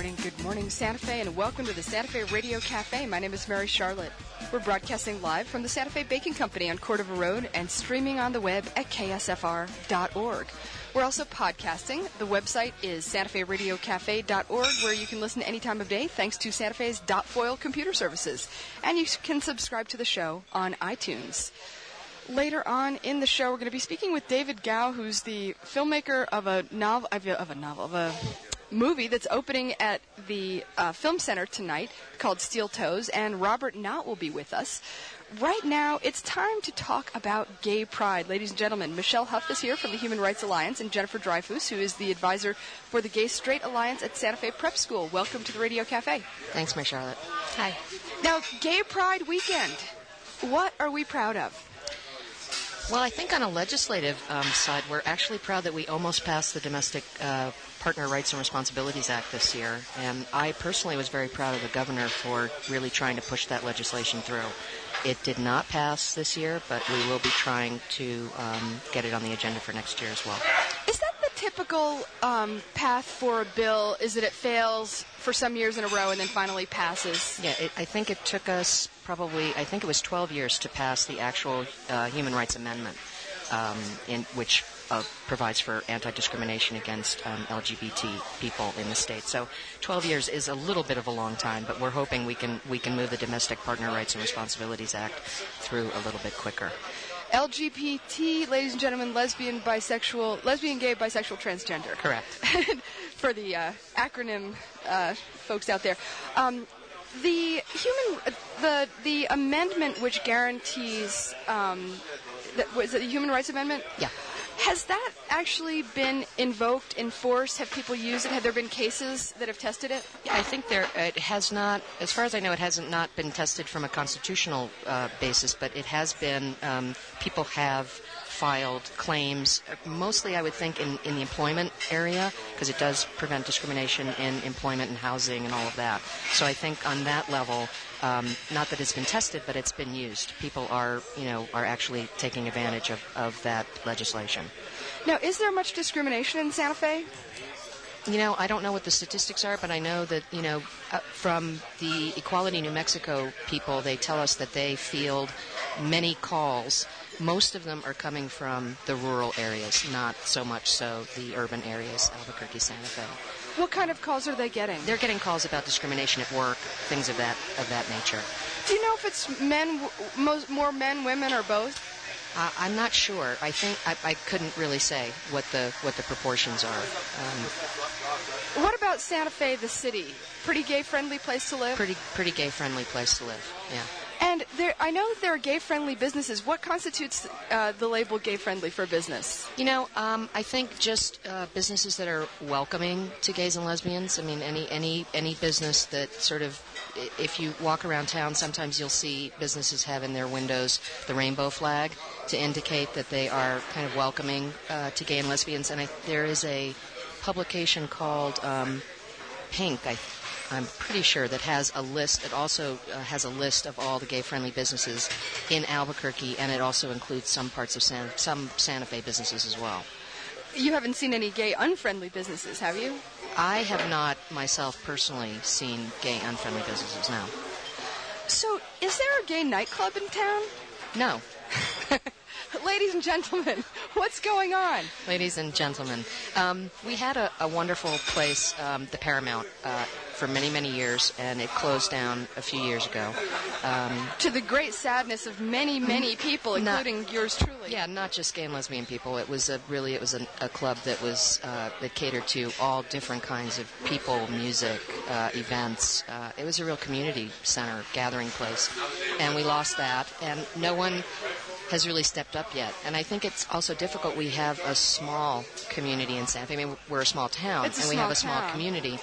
Good morning, Santa Fe, and welcome to the Santa Fe Radio Cafe. My name is Mary Charlotte. We're broadcasting live from the Santa Fe Baking Company on Cordova Road and streaming on the web at ksfr.org. We're also podcasting. The website is santaferadiocafe.org, where you can listen any time of day thanks to Santa Fe's .foil computer services. And you can subscribe to the show on iTunes. Later on in the show, we're going to be speaking with David Gao, who's the filmmaker of a movie that's opening at the Film Center tonight called Steel Toes, and Robert Knott will be with us. Right now, it's time to talk about gay pride. Ladies and gentlemen, Michelle Huff is here from the Human Rights Alliance, and Jennifer Dreyfus, who is the advisor for the Gay Straight Alliance at Santa Fe Prep School. Welcome to the Radio Cafe. Thanks, Mary Charlotte. Hi. Now, Gay Pride Weekend, what are we proud of? Well, I think on a legislative side, we're actually proud that we almost passed the Domestic Partner Rights and Responsibilities Act this year. And I personally was very proud of the governor for really trying to push that legislation through. It did not pass this year, but we will be trying to get it on the agenda for next year as well. Is that the typical path for a bill, is that it fails for some years in a row and then finally passes? Yeah, I think it took us I think it was 12 years to pass the actual Human Rights Amendment, which provides for anti-discrimination against LGBT people in the state. So 12 years is a little bit of a long time, but we're hoping we can move the Domestic Partner Rights and Responsibilities Act through a little bit quicker. LGBT, ladies and gentlemen, lesbian, gay, bisexual, transgender. Correct. For the acronym folks out there. The amendment which guarantees, was it the Human Rights Amendment? Yeah. Has that actually been invoked, enforced? Have people used it? Have there been cases that have tested it? Yeah, I think it has not, as far as I know, it hasn't not been tested from a constitutional basis, but it has been, people have filed claims, mostly I would think in the employment area, because it does prevent discrimination in employment and housing and all of that. So I think on that level, not that it's been tested, but it's been used. People are actually taking advantage of that legislation. Now, is there much discrimination in Santa Fe? I don't know what the statistics are, but I know that, from the Equality New Mexico people, they tell us that they field many calls. Most of them are coming from the rural areas, not so much so the urban areas, Albuquerque, Santa Fe. What kind of calls are they getting? They're getting calls about discrimination at work, things of that nature. Do you know if it's more men, women, or both? I'm not sure. I think I couldn't really say what the proportions are. What about Santa Fe, the city? Pretty gay-friendly place to live? Pretty gay-friendly place to live, yeah. And I know that there are gay-friendly businesses. What constitutes the label gay-friendly for a business? I think just businesses that are welcoming to gays and lesbians. I mean, any business that sort of, if you walk around town, sometimes you'll see businesses have in their windows the rainbow flag to indicate that they are kind of welcoming to gay and lesbians. And there is a publication called Pink, I'm pretty sure, that has a list. It also has a list of all the gay-friendly businesses in Albuquerque, and it also includes some parts of some Santa Fe businesses as well. You haven't seen any gay unfriendly businesses, have you? I have not myself personally seen gay unfriendly businesses, no. So, is there a gay nightclub in town? No. Ladies and gentlemen, what's going on? Ladies and gentlemen, we had a wonderful place, the Paramount, for many, many years, and it closed down a few years ago. To the great sadness of many, many people, including yours truly. Yeah, not just gay and lesbian people. It was a club that was that catered to all different kinds of people, music, events. It was a real community center, gathering place, and we lost that, and no one has really stepped up yet. And I think it's also difficult. We have a small community in Santa Fe. I mean, we're a small town, and we have a small community.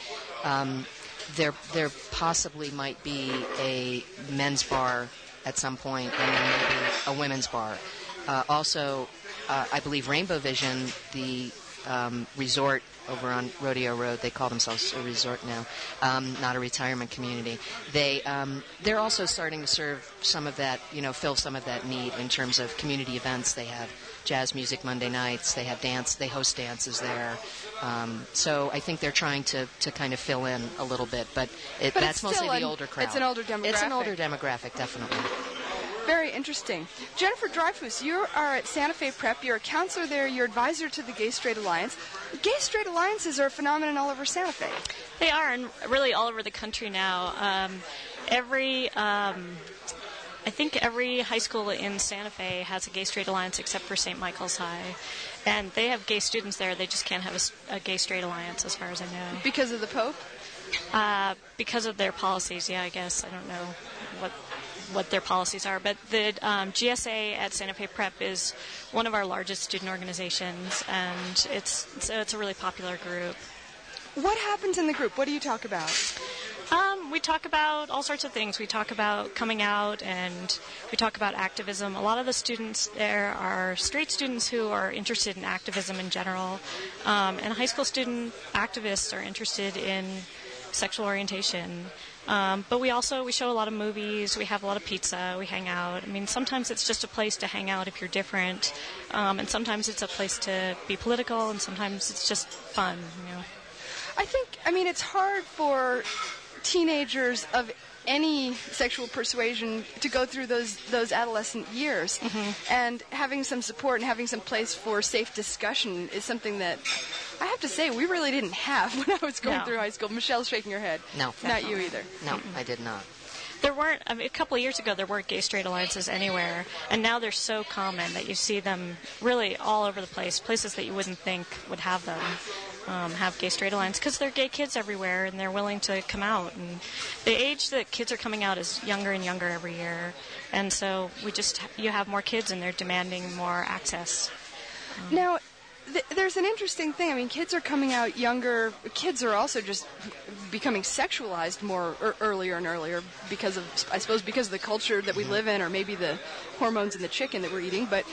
There possibly might be a men's bar at some point, and then maybe a women's bar. Also, I believe Rainbow Vision, the resort over on Rodeo Road. They call themselves a resort now, not a retirement community. They're also starting to serve some of that, fill some of that need in terms of community events. They have jazz music Monday nights. They have dance. They host dances there. So I think they're trying to kind of fill in a little bit, but that's mostly the older crowd. It's an older demographic. It's an older demographic, definitely. Very interesting. Jennifer Dreyfus, you are at Santa Fe Prep. You're a counselor there. You're advisor to the Gay-Straight Alliance. Gay-Straight Alliances are a phenomenon all over Santa Fe. They are, and really all over the country now. I think every high school in Santa Fe has a Gay-Straight Alliance except for St. Michael's High. And they have gay students there. They just can't have a Gay-Straight Alliance, as far as I know. Because of the Pope? Because of their policies, yeah, I guess. I don't know what their policies are. But the GSA at Santa Fe Prep is one of our largest student organizations, and it's a really popular group. What happens in the group? What do you talk about? We talk about all sorts of things. We talk about coming out, and we talk about activism. A lot of the students there are straight students who are interested in activism in general, and high school student activists are interested in sexual orientation. But we show a lot of movies. We have a lot of pizza. We hang out. I mean, sometimes it's just a place to hang out if you're different, and sometimes it's a place to be political, and sometimes it's just fun. I mean, it's hard for teenagers of any sexual persuasion to go through those adolescent years. Mm-hmm. And having some support and having some place for safe discussion is something that I have to say we really didn't have when I was going through high school. Michelle's shaking her head. No. Not you either. No, I did not. There weren't, a couple of years ago, there weren't Gay-Straight Alliances anywhere, and now they're so common that you see them really all over the place, places that you wouldn't think would have them. Have Gay-Straight Alliance, because they're gay kids everywhere and they're willing to come out, and the age that kids are coming out is younger and younger every year, and so you have more kids and they're demanding more access. Now there's an interesting thing. I mean, kids are coming out younger. Kids are also just becoming sexualized more earlier and earlier because of the culture that we live in, or maybe the hormones in the chicken that we're eating, but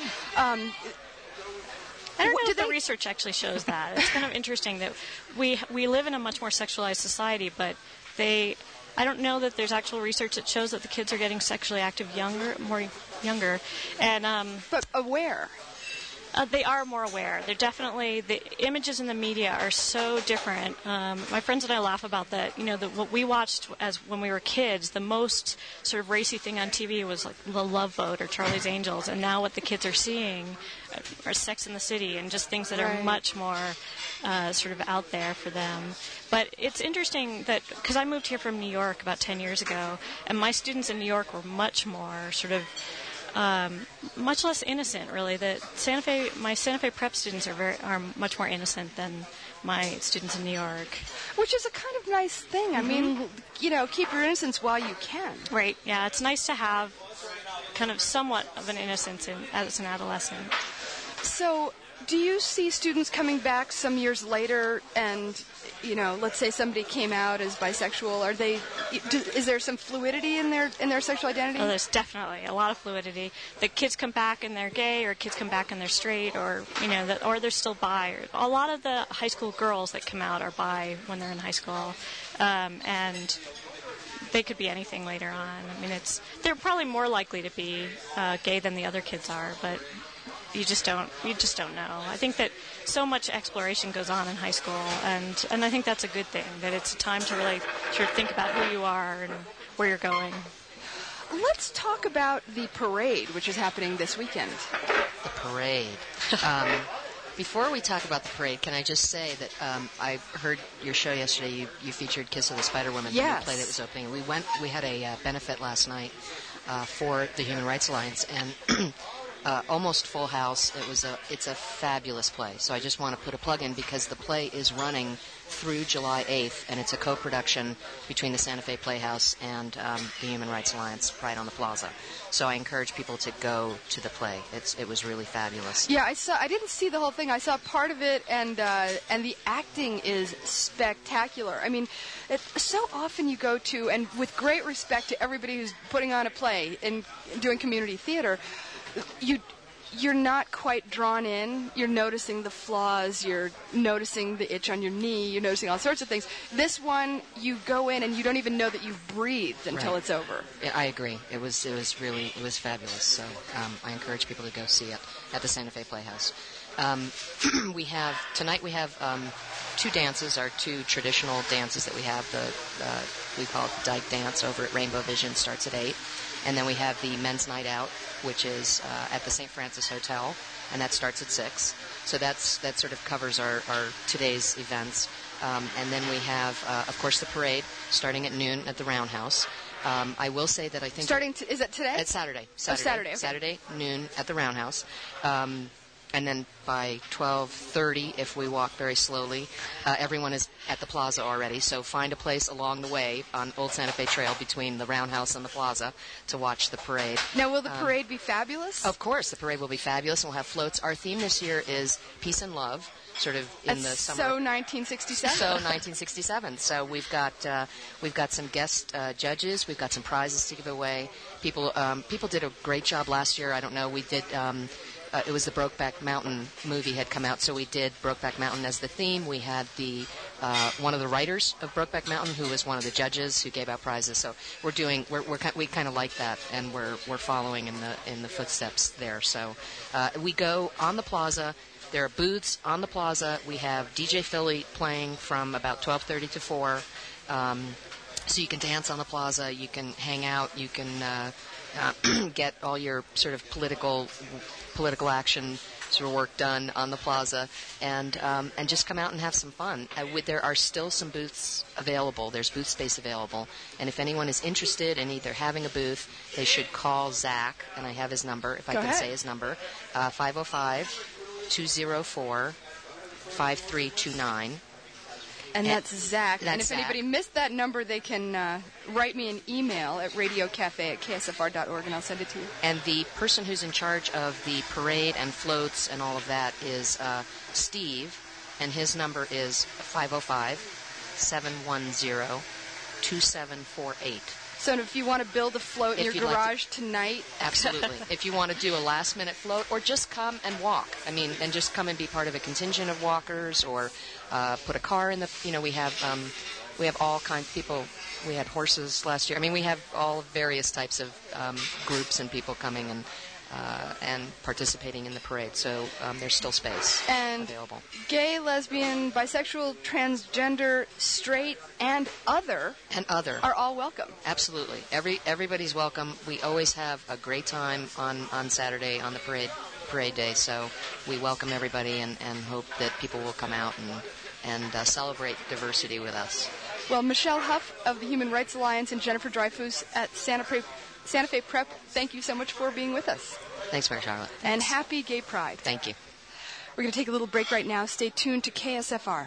I don't know if the research actually shows that. It's kind of interesting that we live in a much more sexualized society, but I don't know that there's actual research that shows that the kids are getting sexually active more younger. And but aware. They are more aware. They're definitely, the images in the media are so different. My friends and I laugh about that. What we watched as when we were kids, the most sort of racy thing on TV was like The Love Boat or Charlie's Angels, and now what the kids are seeing are Sex and the City and just things that are much more sort of out there for them. But it's interesting that, because I moved here from New York about 10 years ago, and my students in New York were much more sort of much less innocent, really. My Santa Fe Prep students are much more innocent than my students in New York. Which is a kind of nice thing. I mean, keep your innocence while you can. Right, yeah. It's nice to have kind of somewhat of an innocence as an adolescent. So, do you see students coming back some years later and, let's say somebody came out as bisexual, is there some fluidity in their sexual identity? Oh, there's definitely a lot of fluidity. The kids come back and they're gay, or kids come back and they're straight, or, or they're still bi. A lot of the high school girls that come out are bi when they're in high school, and they could be anything later on. I mean, they're probably more likely to be gay than the other kids are, but you just don't know. I think that so much exploration goes on in high school, and I think that's a good thing, that it's a time to really sort of think about who you are and where you're going. Let's talk about the parade, which is happening this weekend. The parade. Before we talk about the parade, can I just say that I heard your show yesterday. You featured Kiss of the Spider Woman, the new play that was opening. We had a benefit last night for the Human Rights Alliance, and almost full house. It's a fabulous play. So I just want to put a plug in, because the play is running through July 8th, and it's a co-production between the Santa Fe Playhouse and the Human Rights Alliance right on the plaza. So I encourage people to go to the play. It was really fabulous. Yeah, I didn't see the whole thing. I saw part of it, and the acting is spectacular. I mean, so often you go to, and with great respect to everybody who's putting on a play and doing community theater, you're not quite drawn in. You're noticing the flaws. You're noticing the itch on your knee. You're noticing all sorts of things. This one, you go in and you don't even know that you've breathed until it's over. Yeah, I agree. It was fabulous. So I encourage people to go see it at the Santa Fe Playhouse. Tonight we have two dances, our two traditional dances that we have. We call it the Dyke Dance over at Rainbow Vision, starts at 8. And then we have the Men's Night Out, which is at the St. Francis Hotel, and that starts at 6. So that sort of covers our today's events. And then we have, of course, the parade starting at noon at the Roundhouse. I will say that I think... Is it today? It's Saturday. Saturday. Okay. Saturday, noon at the Roundhouse. And then by 12:30, if we walk very slowly, everyone is at the plaza already. So find a place along the way on Old Santa Fe Trail between the Roundhouse and the plaza to watch the parade. Now, will the parade be fabulous? Of course, the parade will be fabulous. We'll have floats. Our theme this year is peace and love, sort of in the summer. So 1967. So 1967. So we've got some guest judges. We've got some prizes to give away. People did a great job last year. I don't know. We did. It was the Brokeback Mountain movie had come out, so we did Brokeback Mountain as the theme. We had the one of the writers of Brokeback Mountain, who was one of the judges who gave out prizes. So we kind of like that, and we're following in the footsteps there. So we go on the plaza. There are booths on the plaza. We have DJ Philly playing from about 12:30 to 4. So you can dance on the plaza. You can hang out. You can get all your sort of political action sort of work done on the plaza, and just come out and have some fun. There are still some booths available. There's booth space available, and if anyone is interested in either having a booth, they should call Zach, and I have his number, if I can say his number, 505-204-5329. And that's Zach. That's and if Zach. Anybody missed that number, they can write me an email at radiocafe@ksfr.org, and I'll send it to you. And the person who's in charge of the parade and floats and all of that is Steve, and his number is 505-710-2748. So if you want to build a float in your garage tonight... Absolutely. If you want to do a last-minute float, or just come and walk. I mean, and just come and be part of a contingent of walkers, or put a car in the... we have all kinds of people. We had horses last year. I mean, we have all various types of groups and people coming and participating in the parade. So there's still space available. Gay, lesbian, bisexual, transgender, straight, and other are all welcome. Absolutely. Everybody's welcome. We always have a great time on Saturday on the parade day. So we welcome everybody and hope that people will come out and celebrate diversity with us. Well, Michelle Huff of the Human Rights Alliance and Jennifer Dreyfus at Santa Fe Prep, thank you so much for being with us. Thanks, Mary Charlotte. And happy Gay Pride. Thank you. We're going to take a little break right now. Stay tuned to KSFR.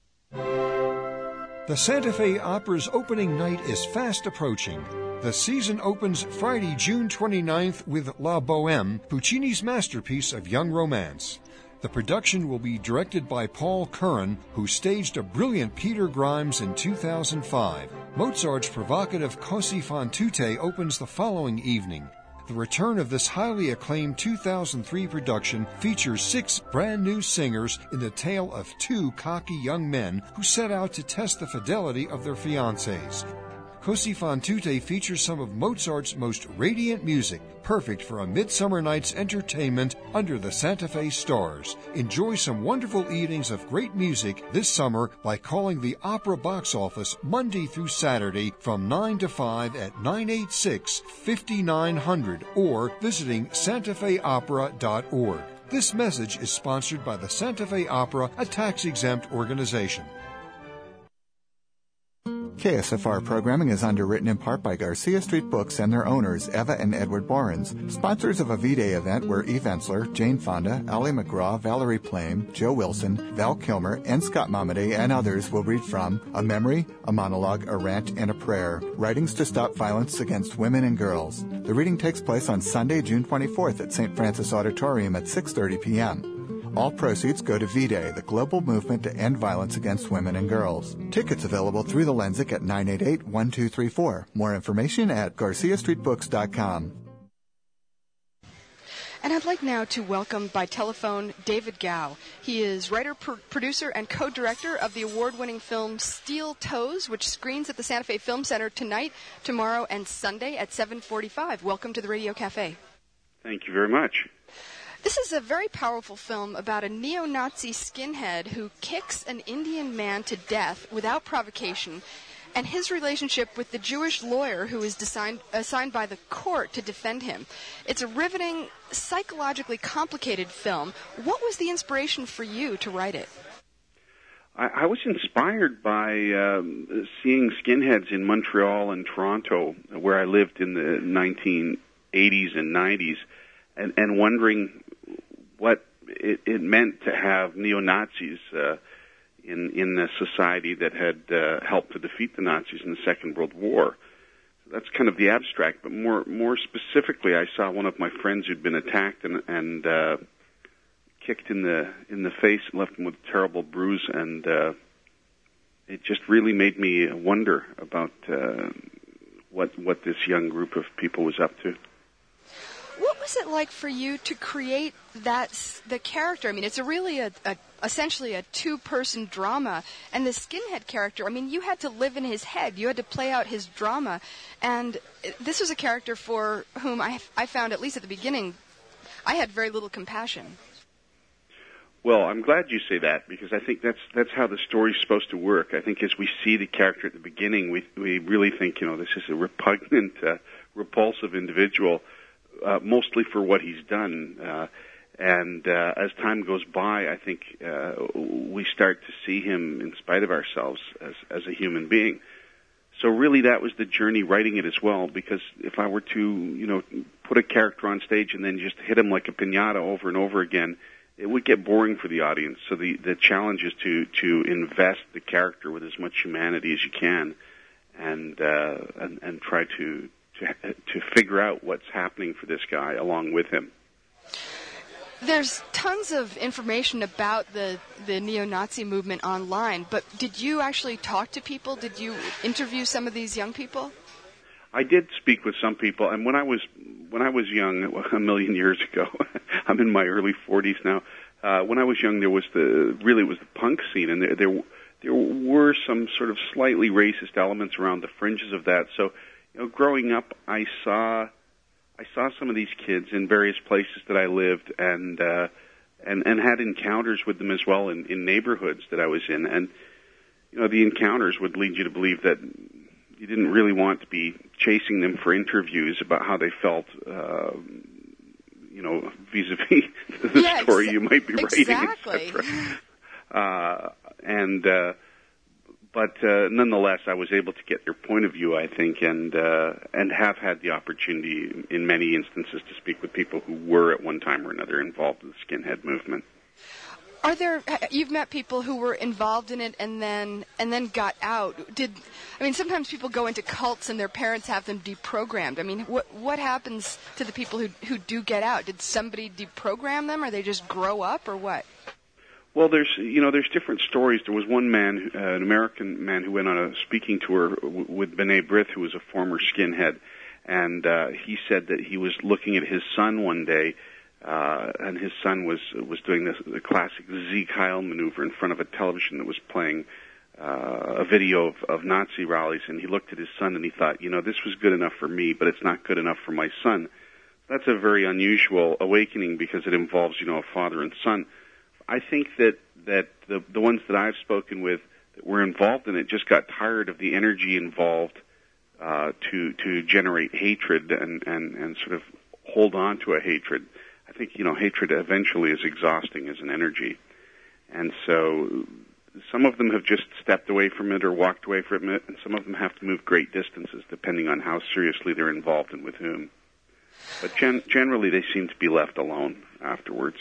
The Santa Fe Opera's opening night is fast approaching. The season opens Friday, June 29th with La Bohème, Puccini's masterpiece of young romance. The production will be directed by Paul Curran, who staged a brilliant Peter Grimes in 2005. Mozart's provocative Così fan tutte opens the following evening. The return of this highly acclaimed 2003 production features 6 brand-new singers in the tale of 2 cocky young men who set out to test the fidelity of their fiancés. Così fan tutte features some of Mozart's most radiant music, perfect for a midsummer night's entertainment under the Santa Fe stars. Enjoy some wonderful evenings of great music this summer by calling the Opera box office Monday through Saturday from 9 to 5 at 986-5900 or visiting santafeopera.org. This message is sponsored by the Santa Fe Opera, a tax-exempt organization. KSFR programming is underwritten in part by Garcia Street Books and their owners, Eva and Edward Borens, sponsors of a V-Day event where Eve Ensler, Jane Fonda, Ally McGraw, Valerie Plame, Joe Wilson, Val Kilmer, and Scott Momaday and others will read from A Memory, a Monologue, a Rant, and a Prayer, Writings to Stop Violence Against Women and Girls. The reading takes place on Sunday, June 24th at St. Francis Auditorium at 6:30 p.m. All proceeds go to V-Day, the global movement to end violence against women and girls. Tickets available through the Lensic at 988-1234. More information at garciastreetbooks.com. And I'd like now to welcome by telephone David Gow. He is writer, producer, and co-director of the award-winning film Steel Toes, which screens at the Santa Fe Film Center tonight, tomorrow, and Sunday at 7:45. Welcome to the Radio Cafe. Thank you very much. This is a very powerful film about a neo-Nazi skinhead who kicks an Indian man to death without provocation, and his relationship with the Jewish lawyer who is assigned by the court to defend him. It's a riveting, psychologically complicated film. What was the inspiration for you to write it? I was inspired by seeing skinheads in Montreal and Toronto, where I lived in the 1980s and 90s, and wondering what it meant to have neo-Nazis in a society that had helped to defeat the Nazis in the Second World War. That's kind of the abstract, but more specifically, I saw one of my friends who'd been attacked and kicked in the face and left him with a terrible bruise, and it just really made me wonder about what this young group of people was up to. What was it like for you to create the character? I mean, it's essentially a two-person drama, and the skinhead character, I mean, you had to live in his head. You had to play out his drama, and this was a character for whom I found, at least at the beginning, I had very little compassion. Well, I'm glad you say that, because I think that's how the story's supposed to work. I think as we see the character at the beginning, we really think, this is a repugnant, repulsive individual, mostly for what he's done. And as time goes by, I think we start to see him in spite of ourselves as a human being. So really that was the journey writing it as well, because if I were to, put a character on stage and then just hit him like a piñata over and over again, it would get boring for the audience. So the challenge is to invest the character with as much humanity as you can, and try to figure out what's happening for this guy along with him. There's tons of information about the neo-Nazi movement online, but did you actually talk to people? Did you interview some of these young people? I did speak with some people, and when I was young, a million years ago, I'm in my early 40s now. When I was young, there was the punk scene, and there were some sort of slightly racist elements around the fringes of that. So, growing up, I saw some of these kids in various places that I lived, and had encounters with them as well in neighborhoods that I was in, and the encounters would lead you to believe that you didn't really want to be chasing them for interviews about how they felt, vis-a-vis the story you might be writing, exactly. etc. But nonetheless, I was able to get their point of view, I think, and have had the opportunity in many instances to speak with people who were at one time or another involved in the skinhead movement. You've met people who were involved in it and then got out. Sometimes people go into cults and their parents have them deprogrammed. I mean, what happens to the people who do get out? Did somebody deprogram them, or they just grow up, or what? Well, there's different stories. There was one man, an American man, who went on a speaking tour with B'nai B'rith, who was a former skinhead, and he said that he was looking at his son one day, and his son was doing the classic Sieg Heil maneuver in front of a television that was playing a video of Nazi rallies, and he looked at his son and he thought, this was good enough for me, but it's not good enough for my son. That's a very unusual awakening, because it involves, a father and son. I think that the ones that I've spoken with that were involved in it just got tired of the energy involved to generate hatred and sort of hold on to a hatred. I think, hatred eventually is exhausting as an energy. And so some of them have just stepped away from it or walked away from it, and some of them have to move great distances depending on how seriously they're involved and with whom. But generally they seem to be left alone afterwards.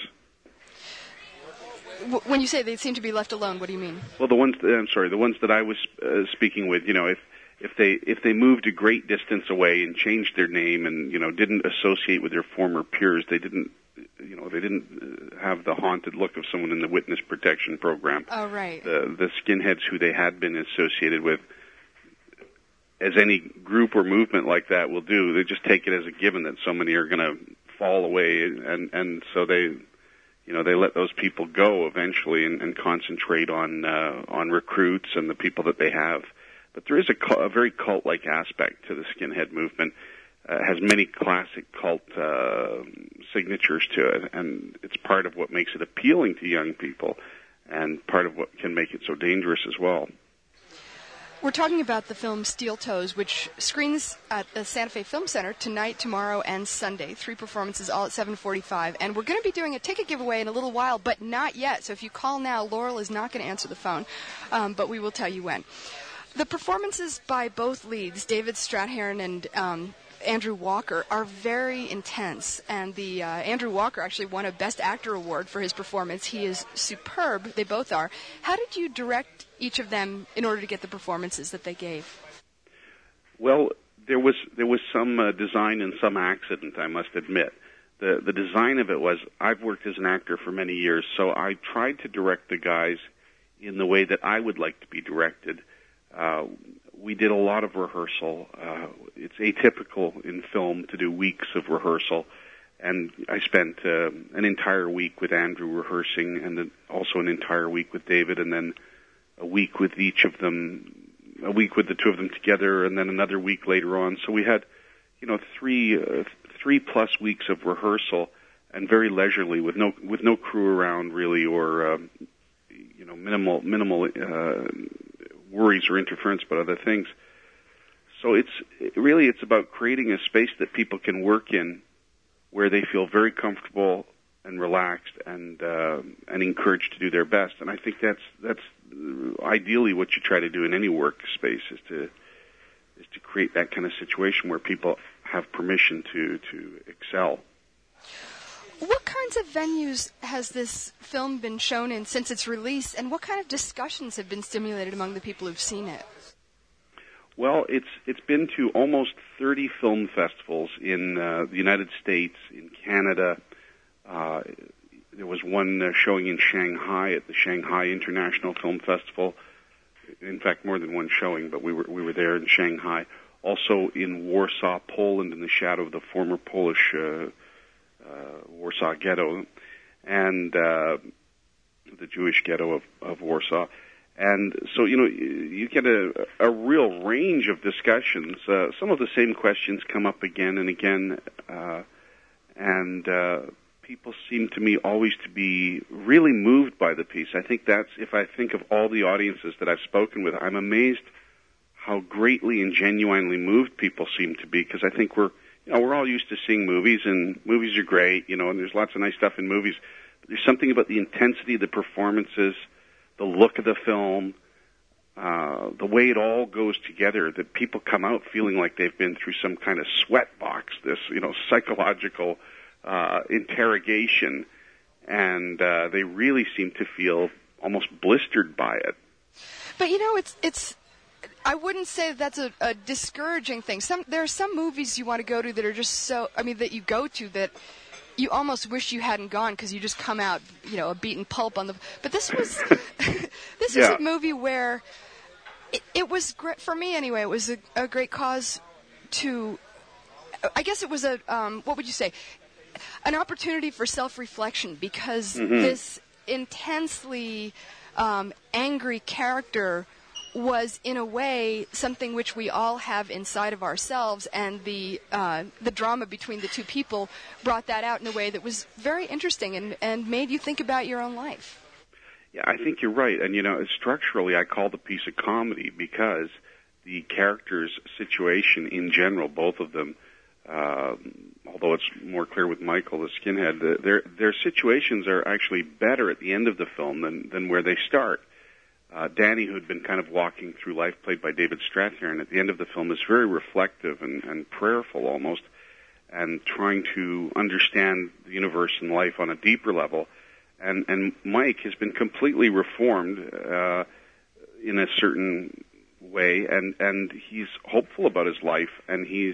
When you say they seem to be left alone, what do you mean? Well, the ones that I was speaking with, if they moved a great distance away and changed their name and didn't associate with their former peers, they didn't have the haunted look of someone in the witness protection program. Oh, right. The skinheads who they had been associated with, as any group or movement like that will do, they just take it as a given that so many are going to fall away, and so they let those people go eventually and concentrate on recruits and the people that they have. But there is a very cult-like aspect to the skinhead movement. Has many classic cult signatures to it, and it's part of what makes it appealing to young people, and part of what can make it so dangerous as well. We're talking about the film Steel Toes, which screens at the Santa Fe Film Center tonight, tomorrow, and Sunday. 3 performances, all at 7:45. And we're going to be doing a ticket giveaway in a little while, but not yet. So if you call now, Laurel is not going to answer the phone, but we will tell you when. The performances by both leads, David Strathairn and Andrew Walker, are very intense, and the Andrew Walker actually won a Best Actor award for his performance. He is superb. They both are. How did you direct each of them in order to get the performances that they gave? Well, there was some design and some accident, I must admit. The design of it was, I've worked as an actor for many years, so I tried to direct the guys in the way that I would like to be directed. We did a lot of rehearsal. It's atypical in film to do weeks of rehearsal, and I spent an entire week with Andrew rehearsing, and then also an entire week with David, and then a week with each of them, a week with the two of them together, and then another week later on. So we had, 3 plus weeks of rehearsal, and very leisurely, with no crew around really, or minimal worries or interference about other things. So it's about creating a space that people can work in, where they feel very comfortable and relaxed and encouraged to do their best. And I think that's ideally what you try to do in any workspace, is to create that kind of situation where people have permission to excel. What kinds of venues has this film been shown in since its release, and what kind of discussions have been stimulated among the people who've seen it? Well, it's been to almost 30 film festivals in the United States, in Canada. There was one showing in Shanghai at the Shanghai International Film Festival. In fact, more than one showing, but we were there in Shanghai. Also in Warsaw, Poland, in the shadow of the former Polish Warsaw Ghetto, and the Jewish ghetto of Warsaw. And so, you get a real range of discussions. Some of the same questions come up again and again, and people seem to me always to be really moved by the piece. I think if I think of all the audiences that I've spoken with, I'm amazed how greatly and genuinely moved people seem to be, because I think we're all used to seeing movies, and movies are great, and there's lots of nice stuff in movies. But there's something about the intensity of the performances, the look of the film, the way it all goes together, that people come out feeling like they've been through some kind of sweat box, this, psychological interrogation, and they really seem to feel almost blistered by it. But, it's I wouldn't say that's a discouraging thing. There are some movies you want to go to that are just that you go to that you almost wish you hadn't gone, because you just come out, a beaten pulp on the. But this was was a movie where it was great for me anyway. It was a great cause to. I guess it was what would you say? An opportunity for self-reflection, because this intensely angry character was, in a way, something which we all have inside of ourselves, and the drama between the two people brought that out in a way that was very interesting and made you think about your own life. Yeah, I think you're right. And, structurally, I call the piece a comedy, because the characters' situation in general, both of them, although it's more clear with Michael, the skinhead, their situations are actually better at the end of the film than where they start. Danny, who had been kind of walking through life, played by David Strathairn, at the end of the film is very reflective and prayerful almost, and trying to understand the universe and life on a deeper level. And Mike has been completely reformed in a certain way, and he's hopeful about his life, and he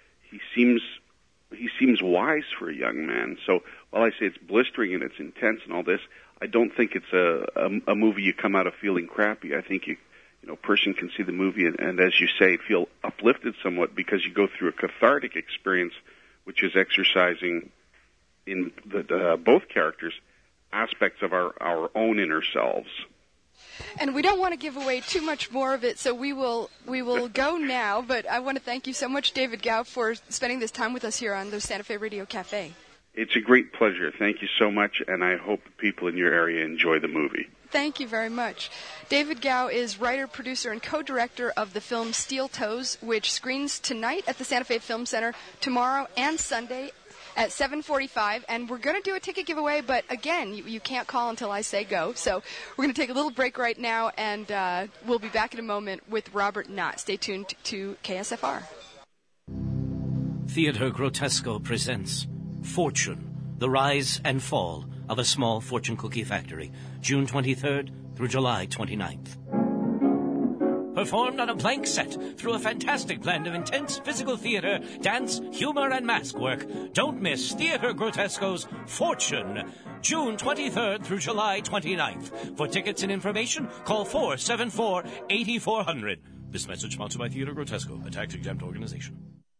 seems wise for a young man. So while I say it's blistering and it's intense and all this, I don't think it's a movie you come out of feeling crappy. I think a person can see the movie and, as you say, feel uplifted somewhat, because you go through a cathartic experience, which is exercising in both characters aspects of our own inner selves. And we don't want to give away too much more of it, so we will go now. But I want to thank you so much, David Gao, for spending this time with us here on the Santa Fe Radio Cafe. It's a great pleasure. Thank you so much, and I hope people in your area enjoy the movie. Thank you very much. David Gao is writer, producer, and co-director of the film Steel Toes, which screens tonight at the Santa Fe Film Center, tomorrow and Sunday at 7:45, and we're going to do a ticket giveaway, but again, you can't call until I say go, so we're going to take a little break right now, and we'll be back in a moment with Robert Knott. Stay tuned to KSFR. Theater Grotesco presents Fortune, the Rise and Fall of a Small Fortune Cookie Factory, June 23rd through July 29th. Performed on a blank set through a fantastic blend of intense physical theater, dance, humor, and mask work. Don't miss Theater Grotesco's Fortune, June 23rd through July 29th. For tickets and information, call 474-8400. This message sponsored by Theater Grotesco, a tax-exempt organization.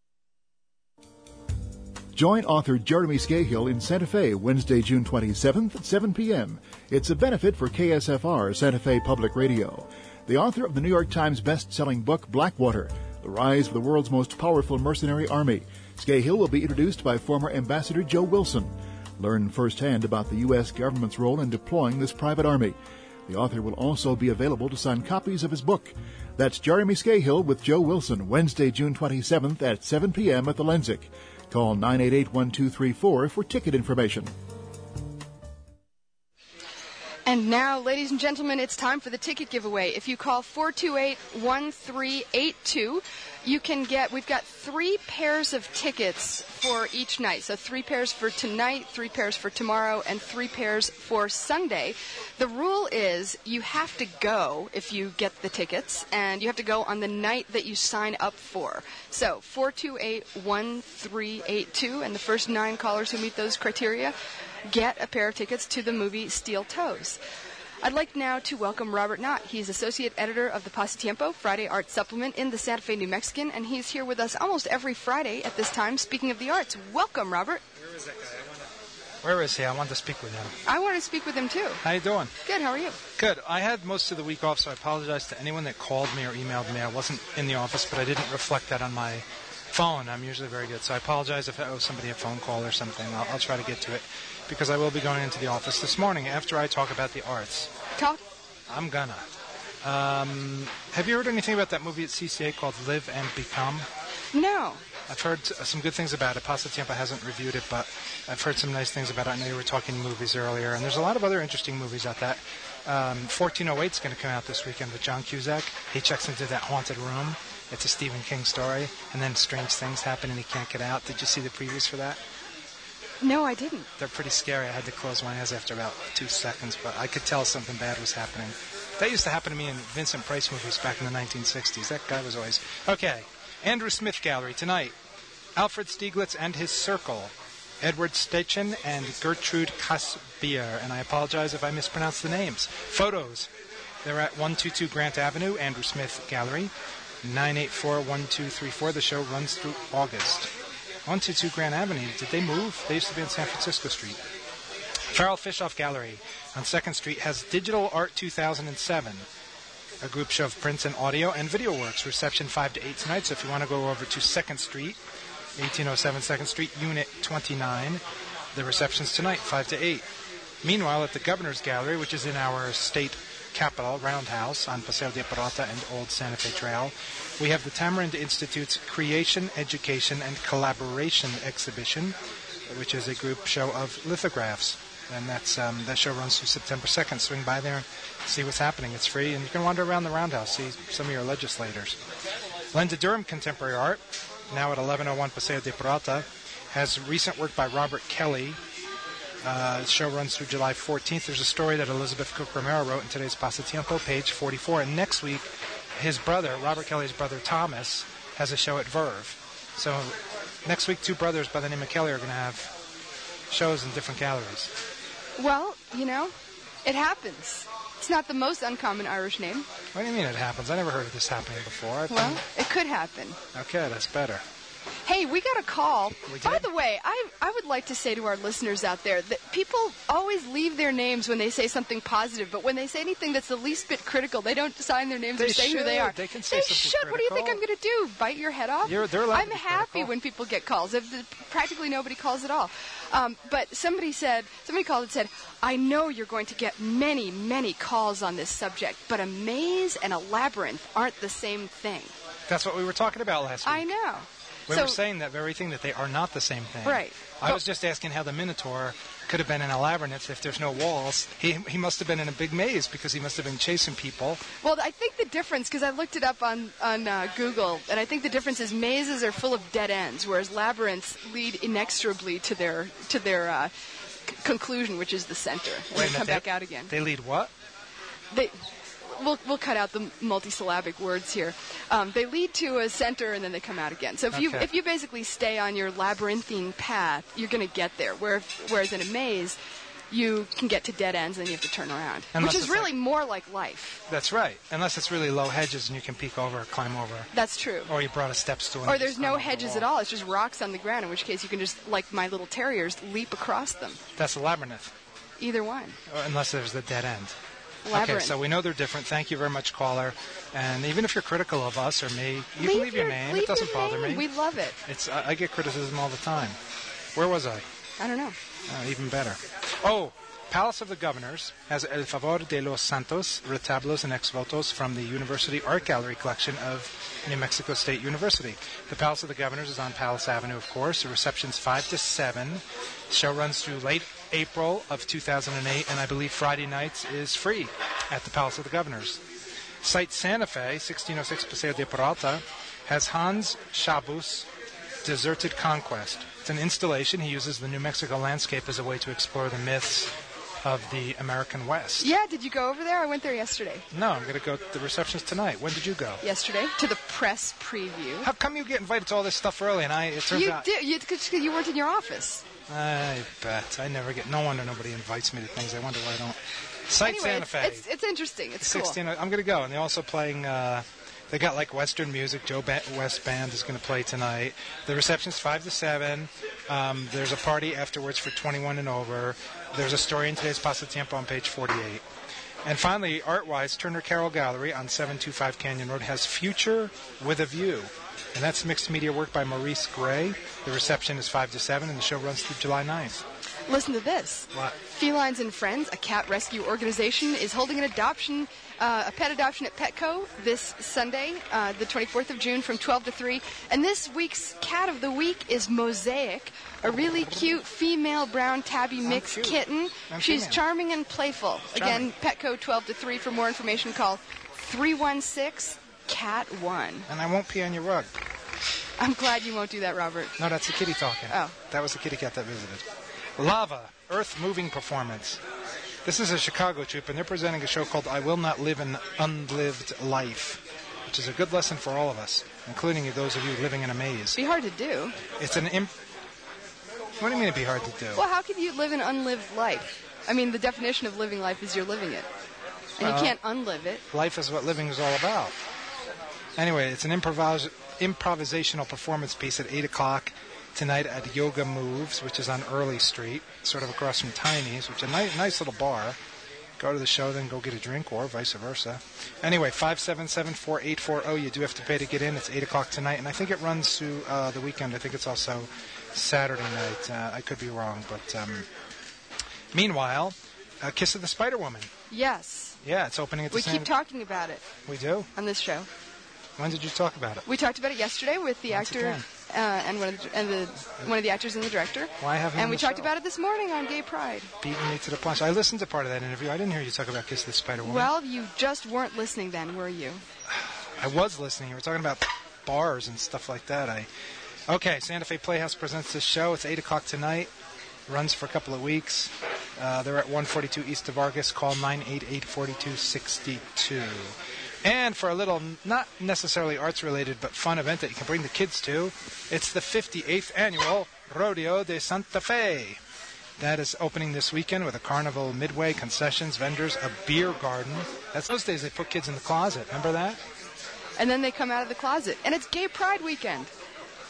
Join author Jeremy Scahill in Santa Fe Wednesday, June 27th at 7 p.m. It's a benefit for KSFR, Santa Fe Public Radio. The author of the New York Times best-selling book Blackwater, The Rise of the World's Most Powerful Mercenary Army. Scahill will be introduced by former Ambassador Joe Wilson. Learn firsthand about the U.S. government's role in deploying this private army. The author will also be available to sign copies of his book. That's Jeremy Scahill with Joe Wilson, Wednesday, June 27th at 7 p.m. at the Lenzik. Call 988-1234 for ticket information. And now, ladies and gentlemen, it's time for the ticket giveaway. If you call 428-1382, we've got 3 pairs of tickets for each night. So 3 pairs for tonight, 3 pairs for tomorrow, and 3 pairs for Sunday. The rule is you have to go if you get the tickets, and you have to go on the night that you sign up for. So 428-1382, and the first 9 callers who meet those criteria get a pair of tickets to the movie Steel Toes. I'd like now to welcome Robert Knott. He's associate editor of the Pasatiempo Friday Art Supplement in the Santa Fe New Mexican, and he's here with us almost every Friday at this time, speaking of the arts. Welcome, Robert. Where is that guy? Where is he? I want to speak with him. I want to speak with him, too. How you doing? Good. How are you? Good. I had most of the week off, so I apologize to anyone that called me or emailed me. I wasn't in the office, but I didn't reflect that on my phone. I'm usually very good, so I apologize if I owe somebody a phone call or something. I'll try to get to it, because I will be going into the office this morning after I talk about the arts. Talk. I'm gonna. Have you heard anything about that movie at CCA called Live and Become? No. I've heard some good things about it. Pasatiempo hasn't reviewed it, but I've heard some nice things about it. I know you were talking movies earlier, and there's a lot of other interesting movies at that. 1408 is going to come out this weekend with John Cusack. He checks into that haunted room. It's a Stephen King story, and then strange things happen and he can't get out. Did you see the previews for that? No, I didn't. They're pretty scary. I had to close my eyes after about 2 seconds, but I could tell something bad was happening. That used to happen to me in Vincent Price movies back in the 1960s. That guy was always... Okay, Andrew Smith Gallery tonight. Alfred Stieglitz and His Circle. Edward Steichen and Gertrude Kasbier. And I apologize if I mispronounced the names. Photos. They're at 122 Grant Avenue, Andrew Smith Gallery. 984-1234. The show runs through August. 122 Grant Avenue. Did they move? They used to be on San Francisco Street. Farrell Fishoff Gallery on 2nd Street has Digital Art 2007, a group show of prints and audio and video works. Reception 5 to 8 tonight, so if you want to go over to 2nd Street, 1807 2nd Street, Unit 29, the reception's tonight, 5 to 8. Meanwhile, at the Governor's Gallery, which is in our state capital, Roundhouse, on Paseo de Parrota and Old Santa Fe Trail, we have the Tamarind Institute's Creation, Education, and Collaboration exhibition, which is a group show of lithographs. And that show runs through September 2nd. Swing by there and see what's happening. It's free, and you can wander around the Roundhouse, see some of your legislators. Linda Durham Contemporary Art, now at 1101 Paseo de Parrota, has recent work by Robert Kelly. The show runs through July 14th. There's a story that Elizabeth Cook Romero wrote in today's Pasatiempo, page 44. And next week, his brother, Robert Kelly's brother Thomas, has a show at Verve. So next week, 2 brothers by the name of Kelly are going to have shows in different galleries. Well, it happens. It's not the most uncommon Irish name. What do you mean it happens? I never heard of this happening before. Well, it could happen. Okay, that's better. Hey, we got a call. We did? By the way, I would like to say to our listeners out there that people always leave their names when they say something positive, but when they say anything that's the least bit critical, they don't sign their names or say who they are. They can say They something should. What do you think critical. I'm going to do? Bite your head off? They're allowed I'm to be happy critical. when people get calls. Practically nobody calls at all. But somebody called and said, I know you're going to get many, many calls on this subject, but a maze and a labyrinth aren't the same thing. That's what we were talking about last week. I know. We were saying that very thing, that they are not the same thing. Right. I was just asking how the Minotaur could have been in a labyrinth if there's no walls. He must have been in a big maze because he must have been chasing people. Well, I think the difference, because I looked it up on Google, and I think the difference is mazes are full of dead ends, whereas labyrinths lead inexorably to their conclusion, which is the center, and Wait a they come minute, back out again. They lead what? We'll cut out the multisyllabic words here. They lead to a center and then they come out again. So if you basically stay on your labyrinthine path, you're going to get there. Whereas in a maze, you can get to dead ends and then you have to turn around, Unless which is it's really more like life. That's right. Unless it's really low hedges and you can peek over or climb over. That's true. Or you brought a step stool. Or there's no hedges at all. It's just rocks on the ground, in which case you can just, like my little terriers, leap across them. That's a labyrinth. Either one. Unless there's the dead end. Labyrinth. Okay, so we know they're different. Thank you very much, caller. And even if you're critical of us or me, you can leave your name. It doesn't bother me. We love it. I get criticism all the time. Where was I? I don't know. Even better. Oh, Palace of the Governors has El Favor de los Santos retablos and ex-votos from the University Art Gallery collection of New Mexico State University. The Palace of the Governors is on Palace Avenue, of course. The reception's 5 to 7. The show runs through late April of 2008, and I believe Friday nights is free at the Palace of the Governors. Site Santa Fe, 1606 Paseo de Peralta, has Hans Schabus' Deserted Conquest. It's an installation. He uses the New Mexico landscape as a way to explore the myths of the American West. Yeah, did you go over there? I went there yesterday. No, I'm going to go to the reception's tonight. When did you go? Yesterday, to the press preview. How come you get invited to all this stuff early and it turns You out... did, because you weren't in your office. I bet. I never get... No wonder nobody invites me to things. I wonder why I don't. Site Anyway, Santa Fe. it's interesting. It's 16, cool. I'm going to go. And they're also playing... they got like Western music. Joe West Band is going to play tonight. The reception's 5 to 7. There's a party afterwards for 21 and over. There's a story in today's Pasatiempo on page 48. And finally, art-wise, Turner Carroll Gallery on 725 Canyon Road has Future with a View. And that's mixed media work by Maurice Gray. The reception is 5 to 7, and the show runs through July 9th. Listen to this. What? Felines and Friends, a cat rescue organization, is holding a pet adoption at Petco this Sunday, the 24th of June from 12 to 3. And this week's cat of the week is Mosaic, a really cute female brown tabby mix kitten. She's female. charming and playful. Charming. Again, Petco 12 to 3. For more information, call 316-CAT-1. And I won't pee on your rug. I'm glad you won't do that, Robert. No, that's the kitty talking. Oh. That was the kitty cat that visited. Lava, Earth-Moving Performance. This is a Chicago troupe, and they're presenting a show called I Will Not Live an Unlived Life, which is a good lesson for all of us, including those of you living in a maze. Be hard to do. It's an What do you mean it'd be hard to do? Well, how can you live an unlived life? I mean, the definition of living life is you're living it. And you can't unlive it. Life is what living is all about. Anyway, it's an improvisational performance piece at 8 o'clock tonight at Yoga Moves, which is on Early Street, sort of across from Tiny's, which is a nice little bar. Go to the show, then go get a drink, or vice versa. Anyway, 577-4840. You do have to pay to get in. It's 8 o'clock tonight, and I think it runs through the weekend. I think it's also Saturday night. I could be wrong, but meanwhile, Kiss of the Spider Woman. Yes. Yeah, it's opening at the We keep talking about it. We do? On this show. When did you talk about it? We talked about it yesterday with the actor and one of the actors and the director. Why haven't? And we talked about it this morning on Gay Pride. Beating me to the punch. I listened to part of that interview. I didn't hear you talk about Kiss the Spider Woman. Well, you just weren't listening then, were you? I was listening. We were talking about bars and stuff like that. Okay, Santa Fe Playhouse presents this show. It's 8 o'clock tonight. Runs for a couple of weeks. They're at 142 East of Vargas. Call 988-4262. And for a little, not necessarily arts-related, but fun event that you can bring the kids to, it's the 58th annual Rodeo de Santa Fe. That is opening this weekend with a carnival, midway, concessions, vendors, a beer garden. That's those days they put kids in the closet. Remember that? And then they come out of the closet. And it's Gay Pride weekend.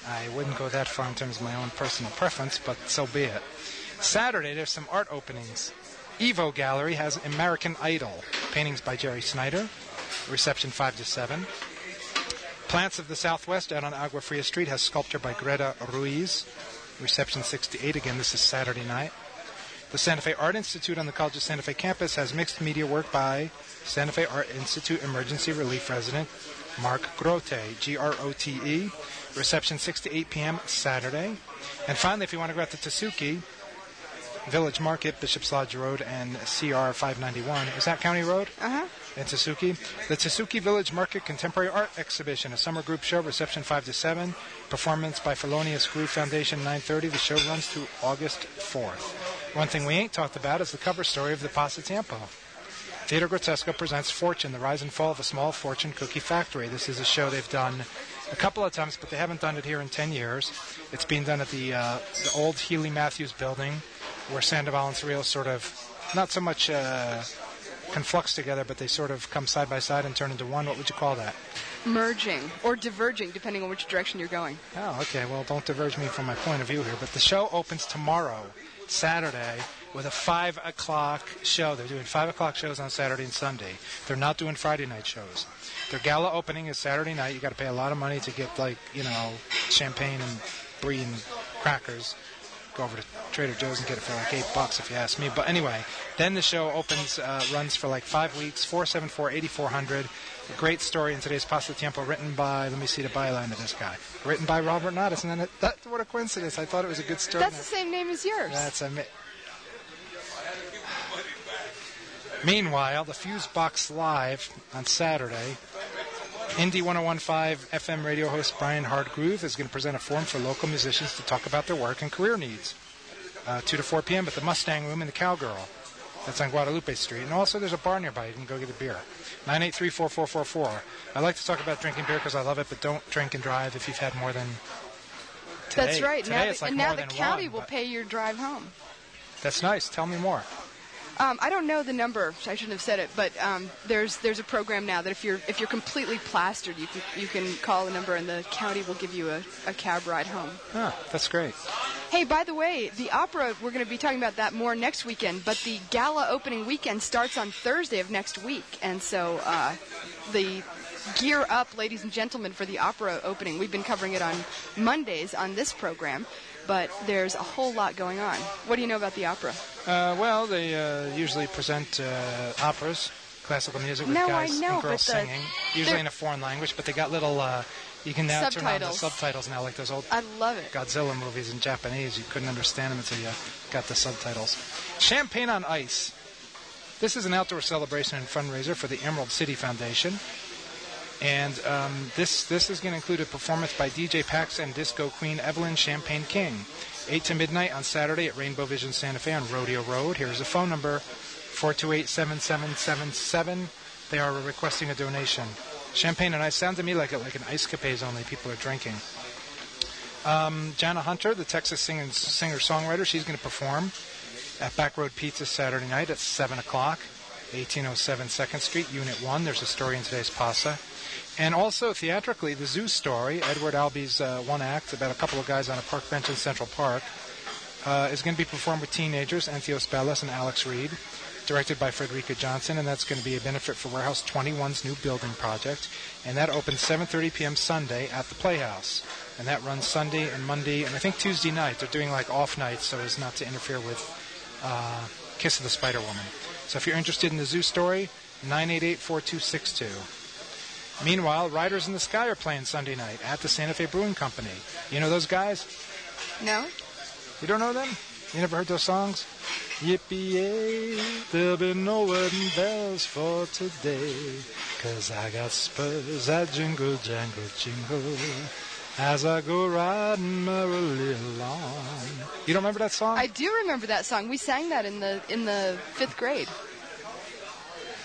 I wouldn't go that far in terms of my own personal preference, but so be it. Saturday, there's some art openings. Evo Gallery has American Idol, paintings by Jerry Snyder, reception 5 to 7. Plants of the Southwest out on Agua Fria Street has sculpture by Greta Ruiz, reception 6 to 8. Again, this is Saturday night. The Santa Fe Art Institute on the College of Santa Fe campus has mixed media work by Santa Fe Art Institute Emergency Relief Resident Mark Grote, Grote, reception 6 to 8 p.m. Saturday. And finally, if you want to go out to Tasuki, Village Market, Bishop's Lodge Road, and CR 591. Is that County Road? Uh-huh. In Tasuki. The Tasuki Village Market Contemporary Art Exhibition, a summer group show, reception 5 to 7. Performance by Felonious Groove Foundation, 9:30. The show runs through August 4th. One thing we ain't talked about is the cover story of the Pasatiempo. Theater Grotesco presents Fortune, the Rise and Fall of a Small Fortune Cookie Factory. This is a show they've done a couple of times, but they haven't done it here in 10 years. It's being done at the old Healy Matthews building, where Sandoval and Cerrillo sort of, not so much conflux together, but they sort of come side by side and turn into one. What would you call that? Merging or diverging, depending on which direction you're going. Oh, okay. Well, don't diverge me from my point of view here. But the show opens tomorrow, Saturday, with a 5 o'clock show. They're doing 5 o'clock shows on Saturday and Sunday. They're not doing Friday night shows. Their gala opening is Saturday night. You got to pay a lot of money to get, like, champagne and brie and crackers. Go over to Trader Joe's and get it for like $8 if you ask me. But anyway, then the show opens, runs for like 5 weeks, 474-8400. A great story in today's Pasatiempo, written by, let me see the byline of this guy. Written by Robert Knott, isn't it? What a coincidence. I thought it was a good story. That's the same name as yours. Meanwhile, the Fuse Box Live on Saturday. Indie 101.5 FM radio host Brian Hardgroove is going to present a forum for local musicians to talk about their work and career needs. 2 to 4 p.m. at the Mustang Room in the Cowgirl. That's on Guadalupe Street. And also there's a bar nearby. You can go get a beer. 983-4444. I like to talk about drinking beer because I love it, but don't drink and drive if you've had more than today. That's right. Today Now the county will pay your drive home. That's nice. Tell me more. I don't know the number. I shouldn't have said it, but there's a program now that if you're completely plastered, you can call a number and the county will give you a cab ride home. Oh, that's great. Hey, by the way, the opera, we're going to be talking about that more next weekend, but the gala opening weekend starts on Thursday of next week, and so the gear up, ladies and gentlemen, for the opera opening. We've been covering it on Mondays on this program, but there's a whole lot going on. What do you know about the opera? Well, they usually present operas, classical music with guys and girls singing, usually in a foreign language, but they got little, you can now turn on the subtitles now, like those old I love it. Godzilla movies in Japanese. You couldn't understand them until you got the subtitles. Champagne on Ice. This is an outdoor celebration and fundraiser for the Emerald City Foundation. And this is going to include a performance by DJ Pax and disco queen Evelyn Champagne King. 8 to midnight on Saturday at Rainbow Vision Santa Fe on Rodeo Road. Here's a phone number, 428-7777. They are requesting a donation. Champagne and Ice sounds to me like an ice capades only people are drinking. Jana Hunter, the Texas singer-songwriter, she's going to perform at Back Road Pizza Saturday night at 7 o'clock, 1807 2nd Street, Unit 1. There's a story in today's Pasa. And also, theatrically, The Zoo Story, Edward Albee's one act about a couple of guys on a park bench in Central Park, is going to be performed with teenagers, Antheos Bellis and Alex Reed, directed by Frederica Johnson, and that's going to be a benefit for Warehouse 21's new building project. And that opens 7:30 p.m. Sunday at the Playhouse. And that runs Sunday and Monday, and I think Tuesday night. They're doing like off nights so as not to interfere with Kiss of the Spider Woman. So if you're interested in The Zoo Story, 988-4262. Meanwhile, Riders in the Sky are playing Sunday night at the Santa Fe Brewing Company. You know those guys? No. You don't know them? You never heard those songs? Yippee-yay, there'll be no wedding bells for today, 'cause I got spurs that jingle, jangle, jingle, as I go riding merrily along. You don't remember that song? I do remember that song. We sang that in the 5th grade.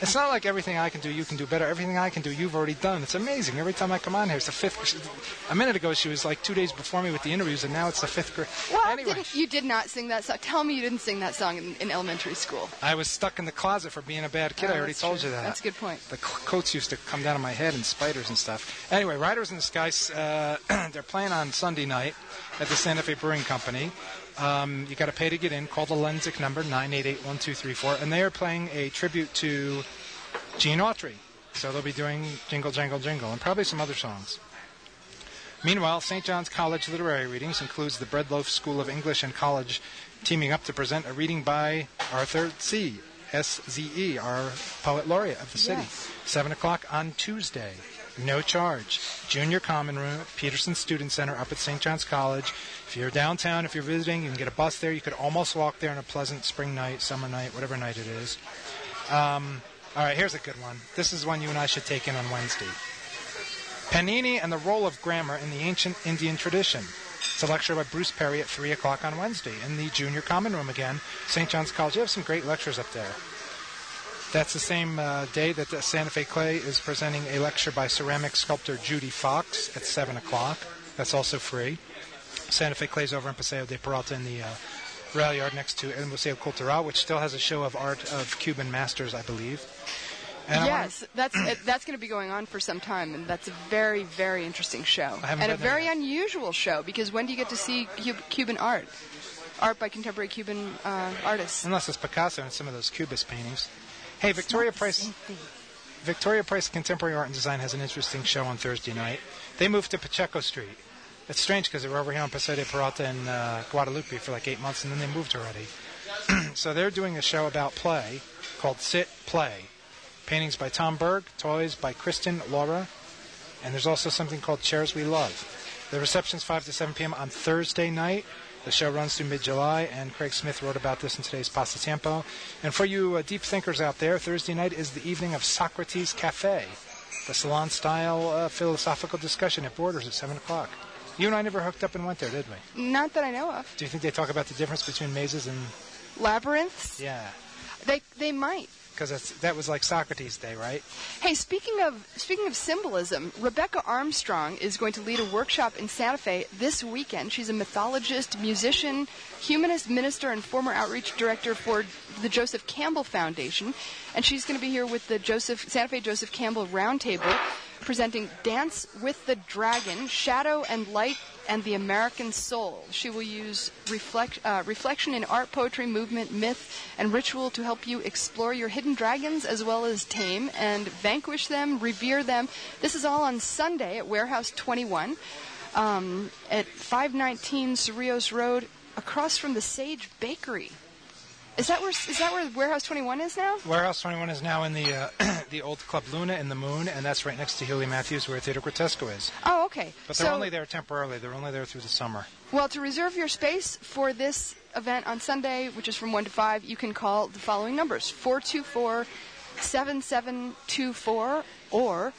It's not like everything I can do, you can do better. Everything I can do, you've already done. It's amazing. Every time I come on here, it's the fifth. A minute ago, she was like 2 days before me with the interviews, and now it's the fifth grade. Well, anyway. you did not sing that song. Tell me you didn't sing that song in elementary school. I was stuck in the closet for being a bad kid. I already told you that. That's a good point. The coats used to come down on my head and spiders and stuff. Anyway, Riders in the Sky, they're playing on Sunday night at the Santa Fe Brewing Company. You got to pay to get in. Call the Lensic number, 988-1234. And they are playing a tribute to Gene Autry. So they'll be doing Jingle, Jangle, Jingle, and probably some other songs. Meanwhile, St. John's College Literary Readings includes the Breadloaf School of English and College teaming up to present a reading by Arthur C. S.Z.E., our poet laureate of the city. Yes. 7 o'clock on Tuesday. No charge. Junior Common Room at Peterson Student Center up at St. John's College. If you're downtown, if you're visiting, you can get a bus there. You could almost walk there on a pleasant spring night, summer night, whatever night it is. All right, here's a good one. This is one you and I should take in on Wednesday. Panini and the Role of Grammar in the Ancient Indian Tradition. It's a lecture by Bruce Perry at 3 o'clock on Wednesday in the Junior Common Room again, St. John's College. You have some great lectures up there. That's the same day that the Santa Fe Clay is presenting a lecture by ceramic sculptor Judy Fox at 7 o'clock. That's also free. Santa Fe Clay's over in Paseo de Peralta in the rail yard next to El Museo Cultural, which still has a show of art of Cuban masters, I believe. And yes, that's going to be going on for some time, and that's a very, very interesting show. And a very unusual show, because when do you get to see Cuban art? Art by contemporary Cuban artists. Unless it's Picasso and some of those Cubist paintings. Hey, Victoria Price Contemporary Art and Design has an interesting show on Thursday night. They moved to Pacheco Street. It's strange because they were over here on Paseo de Peralta in Guadalupe for like 8 months, and then they moved already. So they're doing a show about play called Sit, Play. Paintings by Tom Berg, toys by Kristen Laura, and there's also something called Chairs We Love. The reception's 5 to 7 p.m. on Thursday night. The show runs through mid-July, and Craig Smith wrote about this in today's Pasatiempo. And for you deep thinkers out there, Thursday night is the evening of Socrates Cafe, the salon-style philosophical discussion at Borders at 7 o'clock. You and I never hooked up and went there, did we? Not that I know of. Do you think they talk about the difference between mazes and... labyrinths? Yeah. They might. Because that was like Socrates' day, right? Hey, speaking of symbolism, Rebecca Armstrong is going to lead a workshop in Santa Fe this weekend. She's a mythologist, musician, humanist minister, and former outreach director for the Joseph Campbell Foundation. And she's going to be here with the Santa Fe Joseph Campbell Roundtable, presenting Dance with the Dragon, Shadow and Light, and the American Soul. She will use reflection in art, poetry, movement, myth, and ritual to help you explore your hidden dragons as well as tame and vanquish them, revere them. This is all on Sunday at Warehouse 21 at 519 Cerrillos Road, across from the Sage Bakery. Is that where Warehouse 21 is now? Warehouse 21 is now in the old Club Luna in the Moon, and that's right next to Healy Matthews, where Theater Grotesco is. Oh, okay. But they're only there temporarily. They're only there through the summer. Well, to reserve your space for this event on Sunday, which is from 1 to 5, you can call the following numbers: 424-7724 or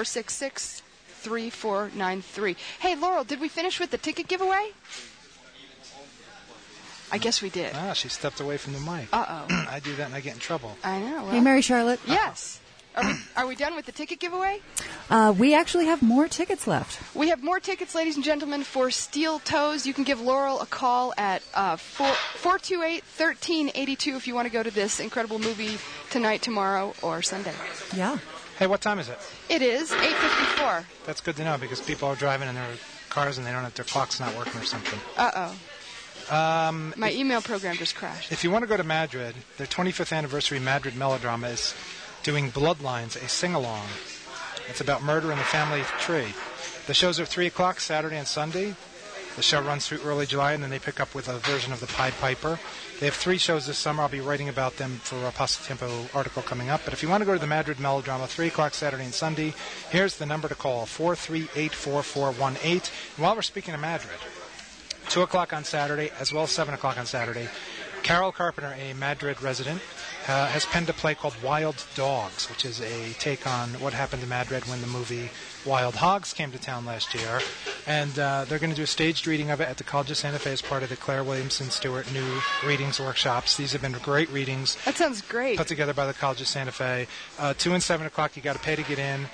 466-3493. Hey, Laurel, did we finish with the ticket giveaway? I guess we did. Ah, she stepped away from the mic. Uh-oh. I do that and I get in trouble. I know. Well, hey, Mary Charlotte. Yes. Are we done with the ticket giveaway? We actually have more tickets left. We have more tickets, ladies and gentlemen, for Steel Toes. You can give Laurel a call at 428-1382 if you want to go to this incredible movie tonight, tomorrow, or Sunday. Yeah. Hey, what time is it? It is 8:54. That's good to know, because people are driving in their cars and they don't have their clocks not working or something. Uh-oh. My email program just crashed. If you want to go to Madrid, their 25th anniversary Madrid Melodrama is doing Bloodlines, a sing-along. It's about murder in the family tree. The shows are 3 o'clock Saturday and Sunday. The show runs through early July, and then they pick up with a version of the Pied Piper. They have 3 shows this summer. I'll be writing about them for a Pasatiempo article coming up. But if you want to go to the Madrid Melodrama, 3 o'clock Saturday and Sunday, here's the number to call, 438-4418. And while we're speaking of Madrid, 2 o'clock on Saturday, as well as 7 o'clock on Saturday, Carol Carpenter, a Madrid resident, has penned a play called Wild Dogs, which is a take on what happened in Madrid when the movie Wild Hogs came to town last year. And they're going to do a staged reading of it at the College of Santa Fe as part of the Claire Williamson Stewart New Readings Workshops. These have been great readings. That sounds great. Put together by the College of Santa Fe. 2 and 7 o'clock, you got to pay to get in.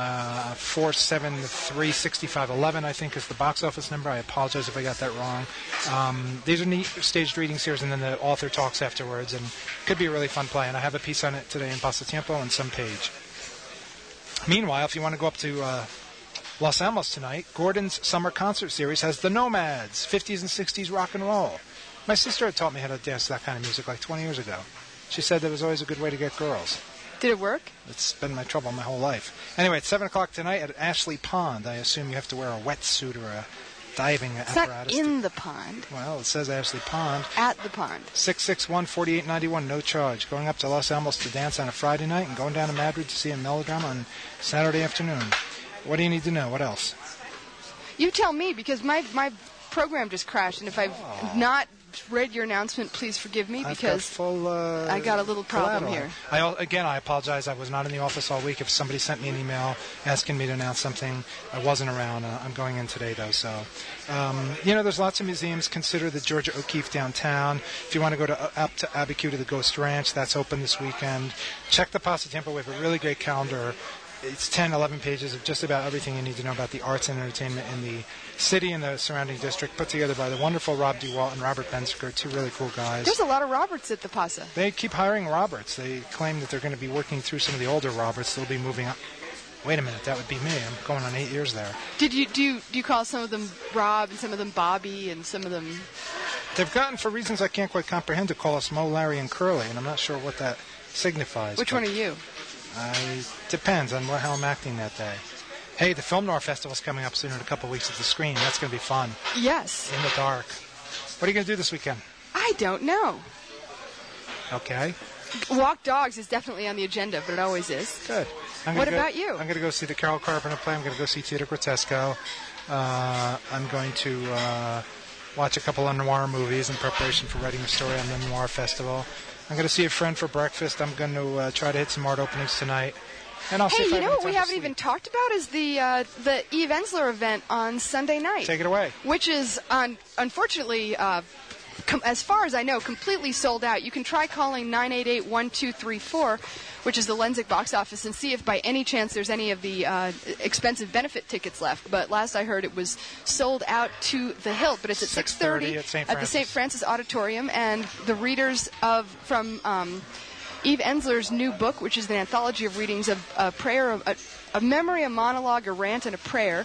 4, 7, 3, 65, 11, I think, is the box office number. I apologize if I got that wrong. These are neat staged readings here, and then the author talks afterwards, and could be a really fun play. And I have a piece on it today in Pasatiempo and some page. Meanwhile, if you want to go up to Los Alamos tonight, Gordon's summer concert series has the Nomads, 50s and 60s rock and roll. My sister had taught me how to dance to that kind of music like 20 years ago. She said that was always a good way to get girls. Did it work? It's been my trouble my whole life. Anyway, it's 7 o'clock tonight at Ashley Pond. I assume you have to wear a wetsuit or a diving apparatus. It's not in the pond. Well, it says Ashley Pond. At the pond. 661-4891, no charge. Going up to Los Alamos to dance on a Friday night and going down to Madrid to see a melodrama on Saturday afternoon. What do you need to know? What else? You tell me, because my program just crashed, and if I've not read your announcement, please forgive me, because I got a little problem here. I apologize. I was not in the office all week. If somebody sent me an email asking me to announce something, I wasn't around. I'm going in today, though. So, there's lots of museums. Consider the Georgia O'Keeffe downtown. If you want to go up to Abiquiu to the Ghost Ranch, that's open this weekend. Check the Pasatiempo. We have a really great calendar. It's 10, 11 pages of just about everything you need to know about the arts and entertainment in the city and the surrounding district, put together by the wonderful Rob DeWalt and Robert Bensker, two really cool guys. There's a lot of Roberts at the Pasa. They keep hiring Roberts. They claim that they're going to be working through some of the older Roberts. They'll be moving up. Wait a minute, that would be me. I'm going on 8 years there. Do you call some of them Rob and some of them Bobby and some of them... They've gotten, for reasons I can't quite comprehend, to call us Mo, Larry, and Curly, and I'm not sure what that signifies. Which one are you? Depends on how I'm acting that day. Hey, the Film Noir Festival's coming up soon in a couple of weeks at the Screen. That's going to be fun. Yes. In the dark. What are you going to do this weekend? I don't know. Okay. Walk dogs is definitely on the agenda, but it always is. Good. What about you? I'm going to go see the Carol Carpenter play. I'm going to go see Theater Grotesco. I'm going to watch a couple of noir movies in preparation for writing a story on the Noir Festival. I'm going to see a friend for breakfast. I'm going to try to hit some art openings tonight. And I'll see if I what we haven't even talked about is the Eve Ensler event on Sunday night. Take it away. Which is, unfortunately, as far as I know, completely sold out. You can try calling 988-1234, which is the Lenzik box office, and see if by any chance there's any of the expensive benefit tickets left. But last I heard, it was sold out to the hilt. But it's at 6:30 at the St. Francis Auditorium, and the readers from Eve Ensler's new book, which is an anthology of readings of a prayer, a memory, a monologue, a rant, and a prayer.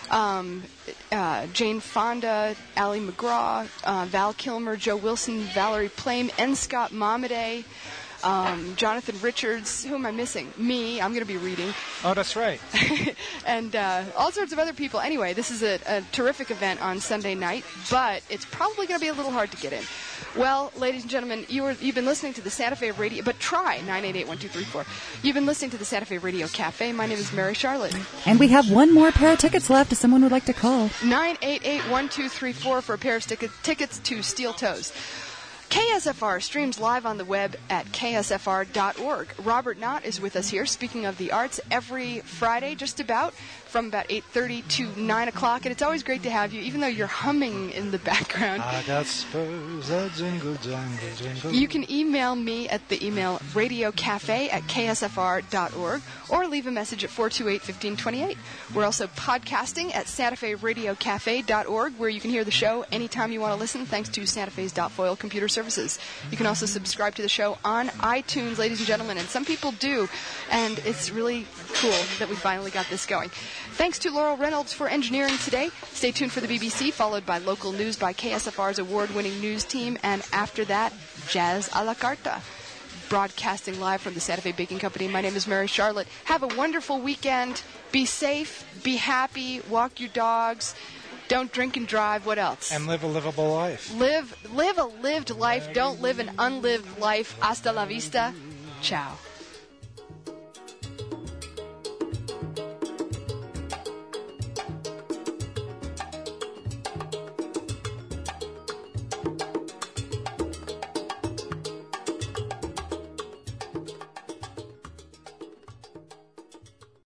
Jane Fonda, Ali McGraw, Val Kilmer, Joe Wilson, Valerie Plame, N. Scott Momaday, Jonathan Richards. Who am I missing? Me. I'm going to be reading. Oh, that's right. And all sorts of other people. Anyway, this is a terrific event on Sunday night, but it's probably going to be a little hard to get in. Well, ladies and gentlemen, you've been listening to the Santa Fe Radio, but try 988-1234. You've been listening to the Santa Fe Radio Cafe. My name is Mary Charlotte. And we have one more pair of tickets left if someone would like to call. 988-1234 for a pair of tickets to Steel Toes. KSFR streams live on the web at ksfr.org. Robert Knott is with us here, speaking of the arts, every Friday, just about, from about 8:30 to 9 o'clock. And it's always great to have you, even though you're humming in the background. I got spurs that jingle, jangle, jingle. You can email me at the email radiocafe@ksfr.org or leave a message at 428-1528. We're also podcasting at santaferadiocafe.org, where you can hear the show anytime you want to listen, thanks to Santa Fe's .foil computer services. You can also subscribe to the show on iTunes, ladies and gentlemen, and some people do, and it's really cool that we finally got this going. Thanks to Laurel Reynolds for engineering today. Stay tuned for the BBC, followed by local news by KSFR's award-winning news team, and after that, Jazz a la Carta. Broadcasting live from the Santa Fe Baking Company. My name is Mary Charlotte. Have a wonderful weekend. Be safe, be happy, walk your dogs. Don't drink and drive. What else? And live a livable life. Live a lived life. Don't live an unlived life. Hasta la vista. Ciao.